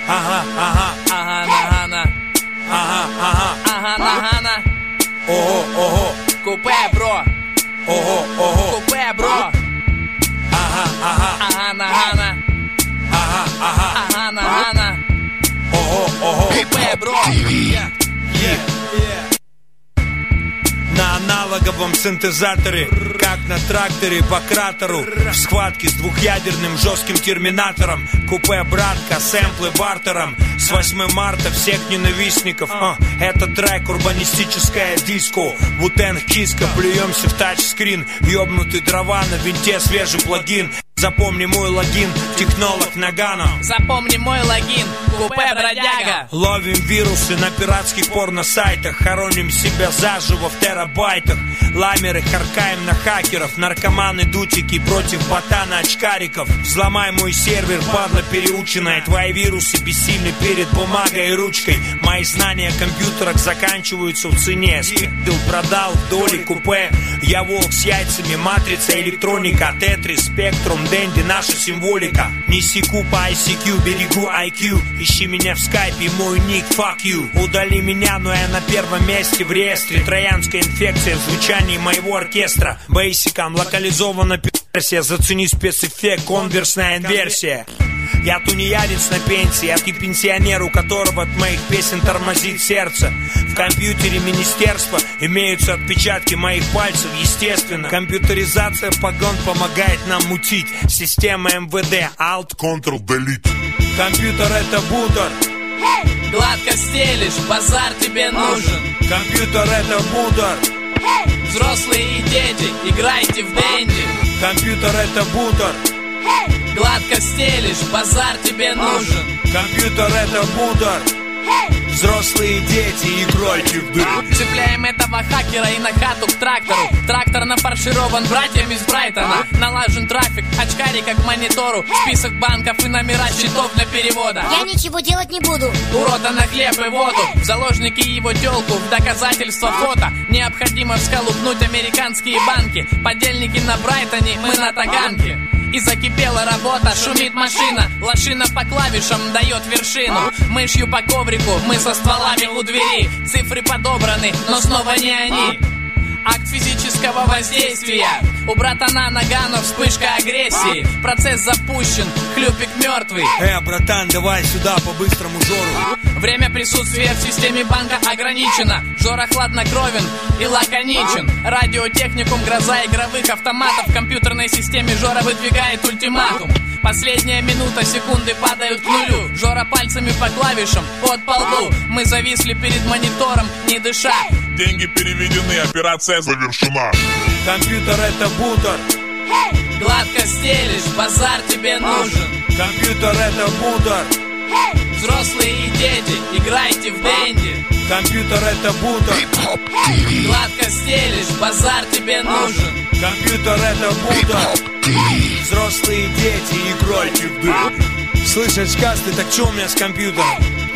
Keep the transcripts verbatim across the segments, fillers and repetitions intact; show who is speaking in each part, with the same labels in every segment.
Speaker 1: Ага, ага,
Speaker 2: ага, нагана,
Speaker 1: ага, ага,
Speaker 2: ага, нагана.
Speaker 1: ого, ого,
Speaker 2: Купе, бро,
Speaker 1: ого, ого,
Speaker 2: купе, бро.
Speaker 1: ага, ага,
Speaker 2: Ага, нагана,
Speaker 1: ага, ага,
Speaker 2: ага, нагана.
Speaker 1: ого, ого.
Speaker 2: Купе, бро.
Speaker 1: Yeah, yeah. На аналоговом синтезаторе, как на тракторе по кратеру, в схватке с двухъядерным жестким терминатором. Купе, братка, сэмплы бартером. С восьмого марта всех ненавистников. а, Это трек урбанистическое диско. Вутенг киска, плюемся в тачскрин. Ёбнутый дрова на винте, свежий плагин. Запомни мой логин, технолог Нагано.
Speaker 2: Запомни мой логин, купе, бродяга.
Speaker 1: Ловим вирусы на пиратских порно-сайтах. Хороним себя заживо в терабайтах. Ламеры харкаем на хакеров. Наркоманы дутики против ботана-очкариков. Взломай мой сервер, падла переученная. Твои вирусы бессильны перед бумагой и ручкой. Мои знания о компьютерах заканчиваются в цене. Спидил, продал, доли, купе. Я волк с яйцами, матрица, электроника, тетрис, спектрум, Дэнди, наша символика. Не секу по ай си кью, берегу ай кью. Ищи меня в скайпе, мой ник, fuck you. Удали меня, но я на первом месте в реестре. Троянская инфекция в звучании моего оркестра. Бейсиком локализована версия. Зацени спецэффект, конверсная инверсия. Я тунеядец на пенсии, а ты пенсионер, у которого от моих песен тормозит сердце. В компьютере министерства имеются отпечатки моих пальцев, естественно. Компьютеризация погон помогает нам мутить. Система эм вэ дэ, Alt, Ctrl, Delete. Компьютер это бутер.
Speaker 2: Hey! Гладко стелишь, базар тебе нужен.
Speaker 1: Компьютер это бутер.
Speaker 2: Hey! Взрослые и дети, играйте в Дэнди.
Speaker 1: Компьютер это бутер.
Speaker 2: Hey! Гладко стелишь, базар тебе нужен.
Speaker 1: Компьютер это бутер.
Speaker 2: Hey!
Speaker 1: Взрослые дети, играйте в дым.
Speaker 2: Цепляем этого хакера и на хату к трактору. Трактор нафарширован братьями из Брайтона. Налажен трафик, очкарика к монитору. Список банков и номера счетов для перевода.
Speaker 3: Я ничего делать не буду.
Speaker 2: Урода на хлеб и воду. В заложники его тёлку, в доказательство фото. Необходимо всколупнуть американские банки. Подельники на Брайтоне, мы на Таганке. И закипела работа, шумит машина. Лошина по клавишам дает вершину. Мышью по коврику, мы со стволами у двери. Цифры подобраны, но снова не они. Акт физического воздействия. У братана Нагано вспышка агрессии. Процесс запущен, хлюпик мертвый.
Speaker 1: Э, братан, давай сюда по-быстрому Жору.
Speaker 2: Время присутствия в системе банка ограничено. Жора хладнокровен и лаконичен. Радиотехникум, гроза игровых автоматов. В компьютерной системе Жора выдвигает ультиматум. Последняя минута, секунды падают к нулю. Жора пальцами по клавишам, под полу. Мы зависли перед монитором, не дыша.
Speaker 4: Деньги переведены, операция завершена.
Speaker 1: Компьютер это бутер.
Speaker 2: Hey! Гладко стелишь, базар тебе нужен.
Speaker 1: Компьютер это бутер.
Speaker 2: Hey! Взрослые и дети, играйте в Дэнди.
Speaker 1: Компьютер это бутер.
Speaker 2: Гладко стелишь, базар тебе нужен.
Speaker 1: Компьютер это бутер. Взрослые дети, играйте в дым. Слышь, очкастый, так что у меня с компьютером?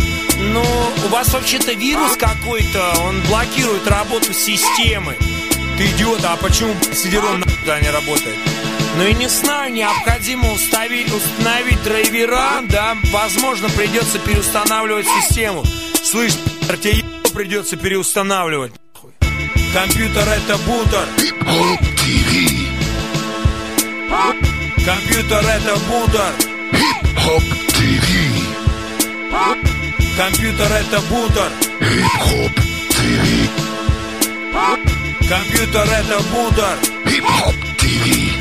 Speaker 1: Ну, у вас вообще-то вирус какой-то. Он блокирует работу системы. Ты идиот, а почему сидером нахуй не работает? Ну и не знаю, необходимо установить, установить драйвера, да. Возможно, придется переустанавливать систему. Слышь, тебе придется переустанавливать. Компьютер это бутер. Компьютер это бутер. Компьютер это бутер. Компьютер это бутер.